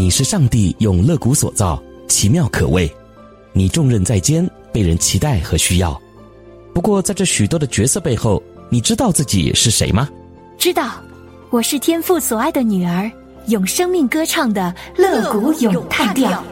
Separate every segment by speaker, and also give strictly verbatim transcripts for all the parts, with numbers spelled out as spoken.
Speaker 1: 你是上帝用肋骨所造，奇妙可畏。你重任在肩，被人期待和需要。不过在这许多的角色背后，你知道自己是谁吗？
Speaker 2: 知道，我是天父所爱的女儿，用生命歌唱的肋骨咏叹调。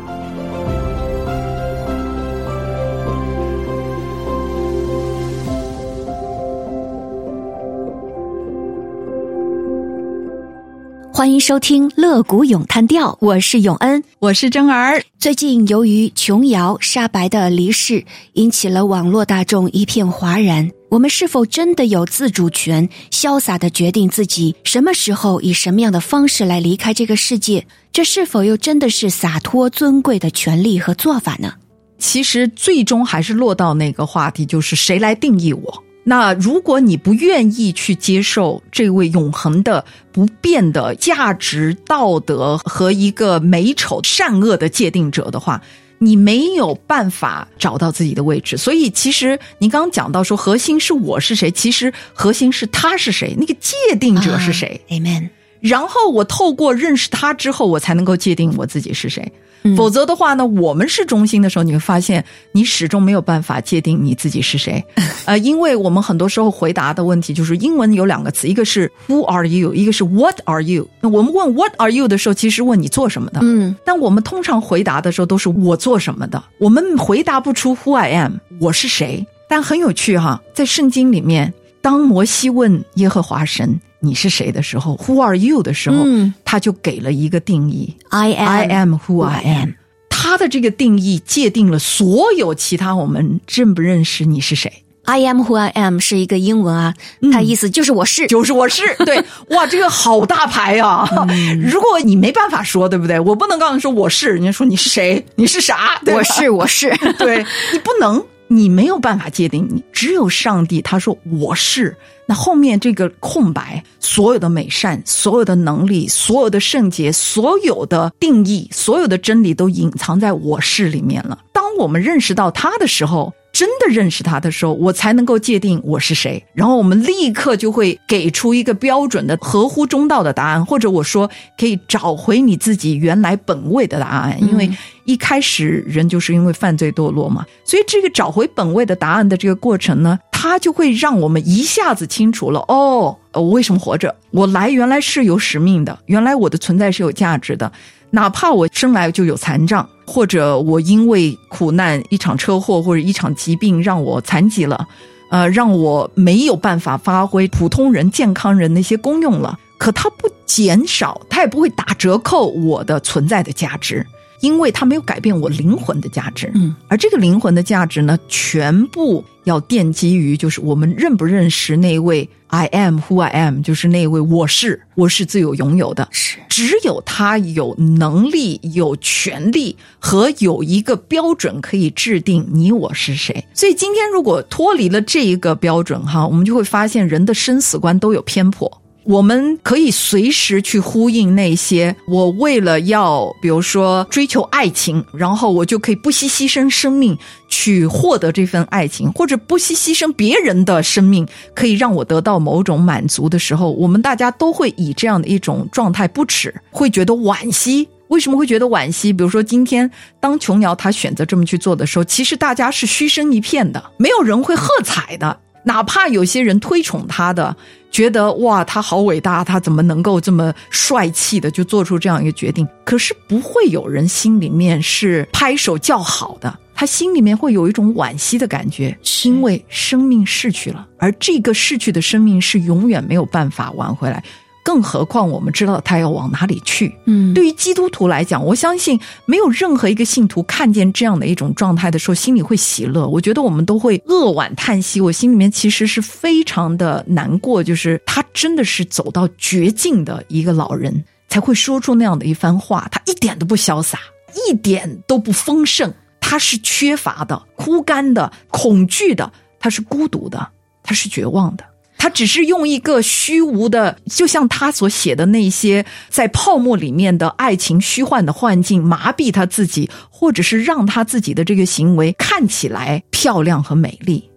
Speaker 2: 欢迎收听肋骨咏叹调，我是永恩，
Speaker 3: 我是珍儿。
Speaker 2: 最近由于琼瑶、沙白的离世，引起了网络大众一片哗然。我们是否真的有自主权，潇洒地决定自己什么时候以什么样的方式来离开这个世界？这是否又真的是洒脱尊贵的权利和做法呢？
Speaker 3: 其实最终还是落到那个话题，就是谁来定义我？那如果你不愿意去接受这位永恒的不变的价值道德和一个美丑善恶的界定者的话，你没有办法找到自己的位置。所以其实你刚刚讲到说核心是我是谁，其实核心是他是谁，那个界定者是谁、
Speaker 2: 啊、Amen。
Speaker 3: 然后我透过认识他之后，我才能够界定我自己是谁。否则的话呢，我们是中心的时候，你会发现你始终没有办法界定你自己是谁。呃，因为我们很多时候回答的问题就是英文有两个词，一个是 Who are you， 一个是 What are you。 那我们问 What are you 的时候，其实问你做什么的。嗯，但我们通常回答的时候都是我做什么的，我们回答不出 Who I am， 我是谁。但很有趣哈，在圣经里面，当摩西问耶和华神你是谁的时候 Who are you 的时候、嗯、他就给了一个定义
Speaker 2: I am,
Speaker 3: I am who I am。 他的这个定义界定了所有其他我们认不认识你是谁。
Speaker 2: I am who I am 是一个英文啊，它意思就是我是、
Speaker 3: 嗯、就是我是。对，哇，这个好大牌啊、嗯、如果你没办法说，对不对？我不能告诉你说我是，人家说你是谁，你是啥，对吧？
Speaker 2: 我是我是
Speaker 3: 对，你不能，你没有办法界定你，只有上帝他说我是，那后面这个空白，所有的美善，所有的能力，所有的圣洁，所有的定义，所有的真理都隐藏在我是里面了。当我们认识到他的时候，真的认识他的时候，我才能够界定我是谁，然后我们立刻就会给出一个标准的合乎中道的答案，或者我说可以找回你自己原来本位的答案、嗯、因为一开始人就是因为犯罪堕落嘛，所以这个找回本位的答案的这个过程呢，它就会让我们一下子清楚了，哦，我为什么活着，我来原来是有使命的，原来我的存在是有价值的，哪怕我生来就有残障，或者我因为苦难一场车祸或者一场疾病让我残疾了，呃，让我没有办法发挥普通人健康人那些功用了，可它不减少，它也不会打折扣我的存在的价值，因为它没有改变我灵魂的价值。嗯，而这个灵魂的价值呢，全部要奠基于就是我们认不认识那位 I am who I am， 就是那位我是，我是自有拥有的，是只有他有能力、有权利和有一个标准可以制定你我是谁。所以今天如果脱离了这一个标准哈，我们就会发现人的生死观都有偏颇。我们可以随时去呼应那些我为了要比如说追求爱情，然后我就可以不惜牺牲生命去获得这份爱情，或者不惜牺牲别人的生命可以让我得到某种满足的时候，我们大家都会以这样的一种状态不耻，会觉得惋惜。为什么会觉得惋惜？比如说今天当琼瑶她选择这么去做的时候，其实大家是嘘声一片的，没有人会喝彩的，哪怕有些人推崇他的，觉得哇他好伟大，他怎么能够这么帅气的就做出这样一个决定，可是不会有人心里面是拍手叫好的，他心里面会有一种惋惜的感觉，因为生命逝去了，而这个逝去的生命是永远没有办法挽回来，更何况我们知道他要往哪里去。嗯，对于基督徒来讲，我相信没有任何一个信徒看见这样的一种状态的时候心里会喜乐，我觉得我们都会扼腕叹息，我心里面其实是非常的难过，就是他真的是走到绝境的一个老人才会说出那样的一番话，他一点都不潇洒，一点都不丰盛，他是缺乏的、枯干的、恐惧的，他是孤独的，他是绝望的，他只是用一个虚无的，就像他所写的那些在泡沫里面的爱情虚幻的幻境麻痹他自己，或者是让他自己的这个行为看起来漂亮和美丽，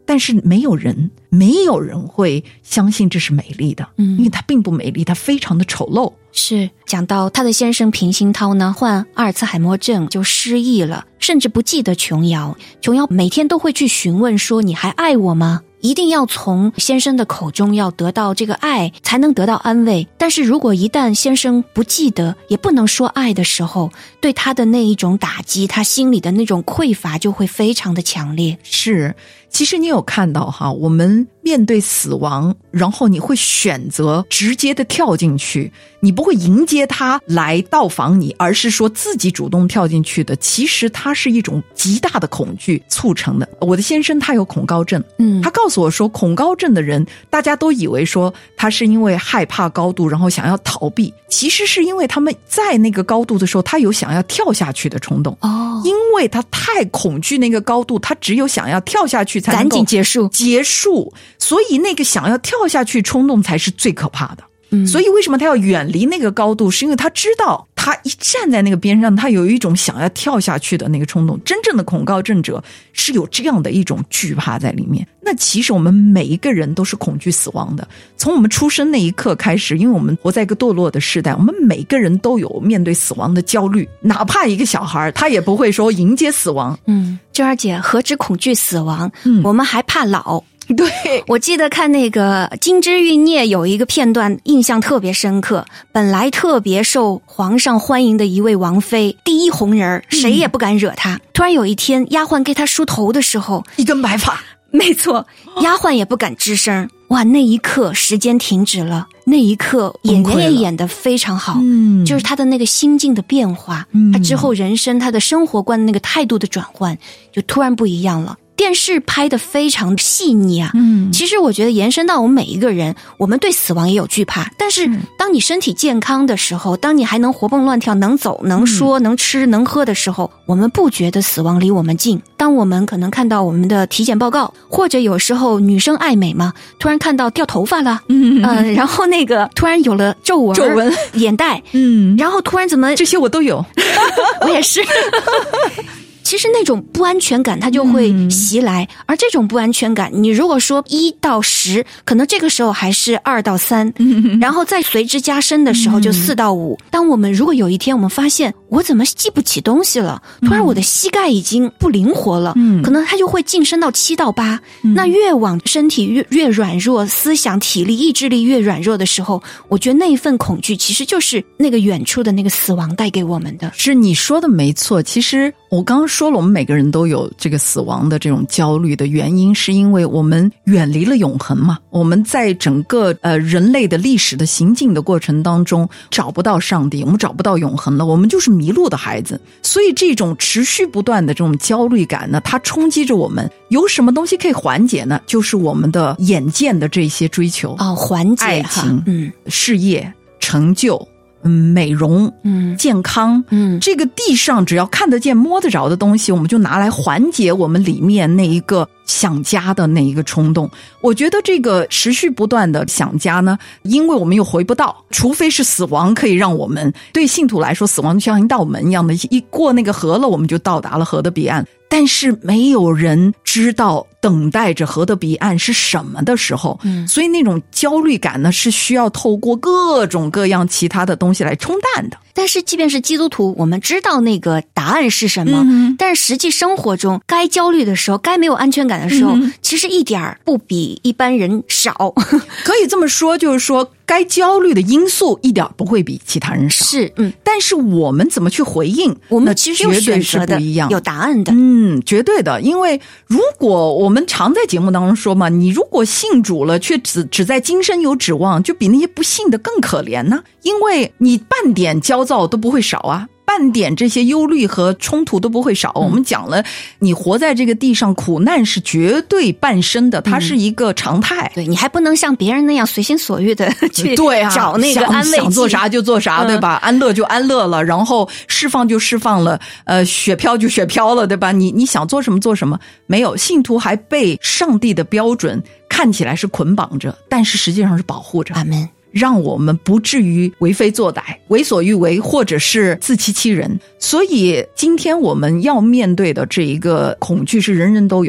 Speaker 3: 但是没有人没有人会相信这是美丽的，
Speaker 2: 嗯，
Speaker 3: 因为它并不美丽，它非常的丑陋。
Speaker 2: 是讲到他的先生平鑫涛呢，患阿尔茨海默症就失忆了，甚至不记得琼瑶。琼瑶每天都会去询问说你还爱我吗？一定要从先生的口中要得到这个爱，才能得到安慰。但是如果一旦先生不记得也不能说爱的时候，对他的那一种打击，他心里的那种匮乏就会非常的强烈。
Speaker 3: 是，其实你有看到哈，我们面对死亡，然后你会选择直接的跳进去，你不会迎接他来到访你，而是说自己主动跳进去的。其实它是一种极大的恐惧促成的。我的先生他有恐高症，
Speaker 2: 嗯，
Speaker 3: 他告诉我说，恐高症的人大家都以为说他是因为害怕高度，然后想要逃避，其实是因为他们在那个高度的时候，他有想要跳下去的冲动。
Speaker 2: 哦，
Speaker 3: 因为他太恐惧那个高度，他只有想要跳下去才能够
Speaker 2: 赶紧结束
Speaker 3: 结束，所以那个想要跳下去冲动才是最可怕的。
Speaker 2: 嗯，
Speaker 3: 所以为什么他要远离那个高度，是因为他知道他一站在那个边上，他有一种想要跳下去的那个冲动。真正的恐高症者是有这样的一种惧怕在里面。那其实我们每一个人都是恐惧死亡的，从我们出生那一刻开始，因为我们活在一个堕落的时代，我们每个人都有面对死亡的焦虑，哪怕一个小孩他也不会说迎接死亡。
Speaker 2: 嗯，娟儿姐何止恐惧死亡，
Speaker 3: 嗯，
Speaker 2: 我们还怕老。
Speaker 3: 对，
Speaker 2: 我记得看那个《金枝欲孽》有一个片段印象特别深刻，本来特别受皇上欢迎的一位王妃，第一红人，谁也不敢惹她，嗯，突然有一天丫鬟给她梳头的时候，
Speaker 3: 一根白发，
Speaker 2: 没错，丫鬟也不敢吱声。哇，那一刻时间停止了，那一刻演员也演得非常好，
Speaker 3: 嗯，
Speaker 2: 就是他的那个心境的变化，嗯，他之后人生他的生活观的那个态度的转换就突然不一样了。电视拍得非常细腻啊，嗯，其实我觉得延伸到我们每一个人，我们对死亡也有惧怕，但是当你身体健康的时候，当你还能活蹦乱跳，能走能说，嗯，能吃能喝的时候，我们不觉得死亡离我们近。当我们可能看到我们的体检报告，或者有时候女生爱美嘛，突然看到掉头发了，嗯、呃，然后那个突然有了皱纹皱纹眼袋，嗯，然后突然怎么
Speaker 3: 这些我都有
Speaker 2: 我也是其实那种不安全感它就会袭来，嗯，而这种不安全感，你如果说一到十，可能这个时候还是二到三，嗯，然后再随之加深的时候就四到五，嗯。当我们如果有一天我们发现我怎么记不起东西了，突然我的膝盖已经不灵活了，嗯，可能它就会晋升到七到八，嗯。那越往身体越越软弱，思想、体力、意志力越软弱的时候，我觉得那一份恐惧其实就是那个远处的那个死亡带给我们的。
Speaker 3: 是你说的没错，其实我刚刚说了，我们每个人都有这个死亡的这种焦虑的原因，是因为我们远离了永恒嘛。我们在整个呃人类的历史的行进的过程当中，找不到上帝，我们找不到永恒了，我们就是迷路的孩子。所以这种持续不断的这种焦虑感呢，它冲击着我们。有什么东西可以缓解呢？就是我们的眼见的这些追求
Speaker 2: 哦，缓解
Speaker 3: 爱情、嗯，事业、成就。嗯，美容，嗯，健康，嗯，这个地上只要看得见、摸得着的东西，我们就拿来缓解我们里面那一个想家的那一个冲动。我觉得这个持续不断的想家呢，因为我们又回不到，除非是死亡可以让我们，对信徒来说，死亡就像一道门一样的，一过那个河了，我们就到达了河的彼岸。但是没有人知道等待着河的彼岸是什么的时候，嗯，所以那种焦虑感呢，是需要透过各种各样其他的东西来冲淡的。
Speaker 2: 但是即便是基督徒，我们知道那个答案是什么，嗯，但是实际生活中该焦虑的时候，该没有安全感的时候，嗯，其实一点不比一般人少。
Speaker 3: 可以这么说，就是说该焦虑的因素一点不会比其他人少。
Speaker 2: 是，嗯，
Speaker 3: 但是我们怎么去回应，
Speaker 2: 我们其实有选择的，有答案的。
Speaker 3: 嗯，绝对的。因为如果我们常在节目当中说嘛，你如果信主了，却只只在今生有指望，就比那些不信的更可怜呢。因为你半点焦躁都不会少啊，半点这些忧虑和冲突都不会少。嗯，我们讲了，你活在这个地上，苦难是绝对伴生的，它是一个常态。
Speaker 2: 嗯，对，你还不能像别人那样随心所欲的去找那个安慰剂，
Speaker 3: 想, 想做啥就做啥，对吧？嗯，安乐就安乐了，然后释放就释放了，呃，雪飘就雪飘了，对吧？你你想做什么做什么，没有。信徒还被上帝的标准看起来是捆绑着，但是实际上是保护着。
Speaker 2: 阿们。
Speaker 3: 让我们不至于为非作歹、为所欲为，或者是自欺欺人。所以今天我们要面对的这一个恐惧是人人都有的，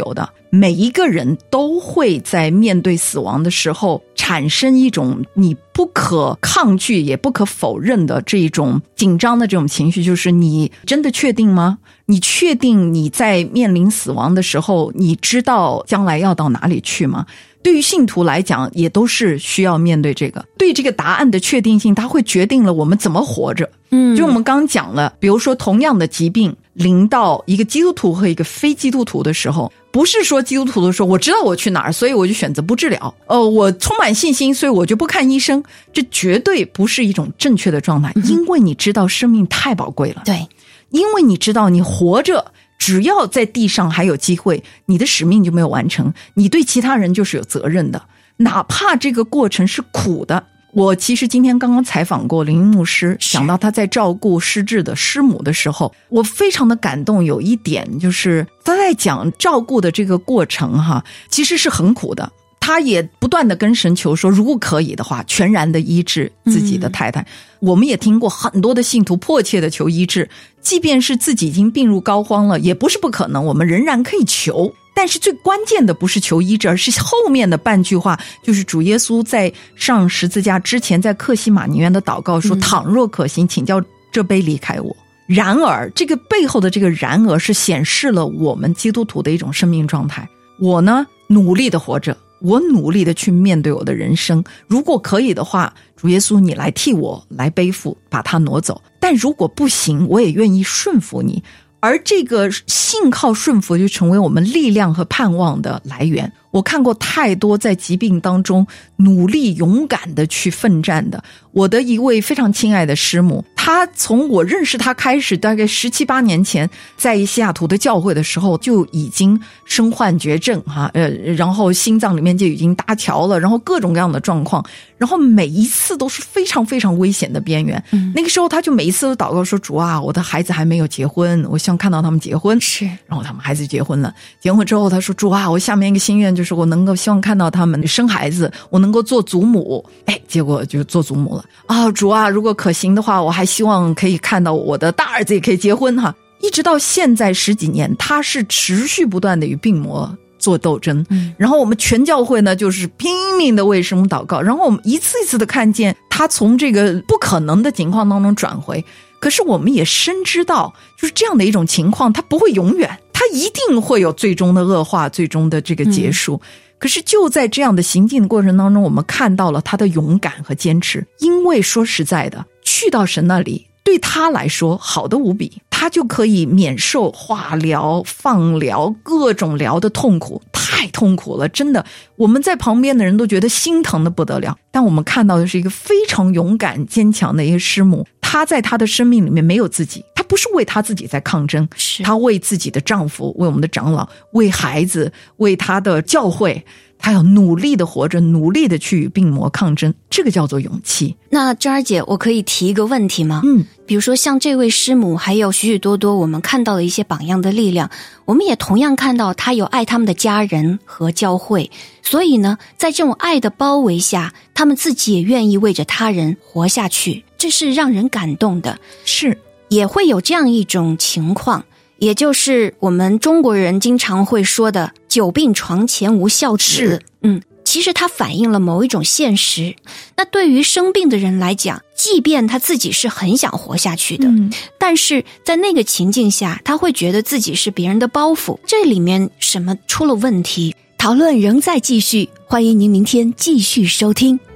Speaker 3: 每一个人都会在面对死亡的时候产生一种你不可抗拒也不可否认的这种紧张的这种情绪，就是你真的确定吗？你确定你在面临死亡的时候，你知道将来要到哪里去吗？对于信徒来讲，也都是需要面对这个。对这个答案的确定性，它会决定了我们怎么活着。嗯，就我们刚刚讲了，比如说同样的疾病临到一个基督徒和一个非基督徒的时候，不是说基督徒的说我知道我去哪儿，所以我就选择不治疗。呃，我充满信心，所以我就不看医生。这绝对不是一种正确的状态，因为你知道生命太宝贵了。
Speaker 2: 对，
Speaker 3: 因为你知道你活着，只要在地上还有机会，你的使命就没有完成，你对其他人就是有责任的，哪怕这个过程是苦的。我其实今天刚刚采访过林牧师，想到他在照顾失智的师母的时候，我非常的感动。有一点就是他在讲照顾的这个过程哈，其实是很苦的。他也不断的跟神求说，如果可以的话，全然的医治自己的太太。嗯、我们也听过很多的信徒迫切的求医治，即便是自己已经病入膏肓了，也不是不可能，我们仍然可以求。但是最关键的不是求医治，而是后面的半句话，就是主耶稣在上十字架之前，在客西马尼园的祷告说，倘若可行，请叫这杯离开我。然而这个背后的这个然而是显示了我们基督徒的一种生命状态。我呢努力的活着，我努力的去面对我的人生，如果可以的话，主耶稣你来替我来背负，把它挪走。但如果不行，我也愿意顺服你。而这个信靠顺服就成为我们力量和盼望的来源。我看过太多在疾病当中努力勇敢的去奋战的。我的一位非常亲爱的师母，她从我认识她开始，大概十七八年前，在西雅图的教会的时候就已经身患绝症哈，呃，然后心脏里面就已经搭桥了，然后各种各样的状况，然后每一次都是非常非常危险的边缘。嗯、那个时候她就每一次都祷告说，主啊，我的孩子还没有结婚，我希望看到他们结婚。
Speaker 2: 是，
Speaker 3: 然后他们孩子结婚了，结婚之后她说，主啊，我下面一个心愿就是我能够希望看到他们生孩子，我能够做祖母。哎，结果就做祖母了啊！主啊，如果可行的话，我还希望可以看到我的大儿子也可以结婚哈。一直到现在十几年，他是持续不断的与病魔做斗争。嗯，然后我们全教会呢，就是拼命的为师母祷告，然后我们一次一次的看见他从这个不可能的情况当中转回。可是我们也深知道，就是这样的一种情况，它不会永远，它一定会有最终的恶化，最终的这个结束。嗯，可是就在这样的行进的过程当中，我们看到了他的勇敢和坚持。因为说实在的，去到神那里对他来说好得无比，他就可以免受化疗、放疗各种疗的痛苦，太痛苦了，真的，我们在旁边的人都觉得心疼的不得了。但我们看到的是一个非常勇敢坚强的一个师母，她在她的生命里面没有自己，她不是为她自己在抗争，她为自己的丈夫，为我们的长老，为孩子，为她的教会，她要努力的活着，努力的去与病魔抗争，这个叫做勇气。
Speaker 2: 那珍儿姐，我可以提一个问题吗？嗯，比如说像这位师母，还有许许多多我们看到的一些榜样的力量，我们也同样看到她有爱他们的家人和教会，所以呢，在这种爱的包围下，他们自己也愿意为着他人活下去，这是让人感动的。
Speaker 3: 是，
Speaker 2: 也会有这样一种情况，也就是我们中国人经常会说的久病床前无孝子。
Speaker 3: 是，
Speaker 2: 嗯，其实它反映了某一种现实。那对于生病的人来讲，即便他自己是很想活下去的，嗯，但是在那个情境下，他会觉得自己是别人的包袱，这里面什么出了问题？讨论仍在继续，欢迎您明天继续收听。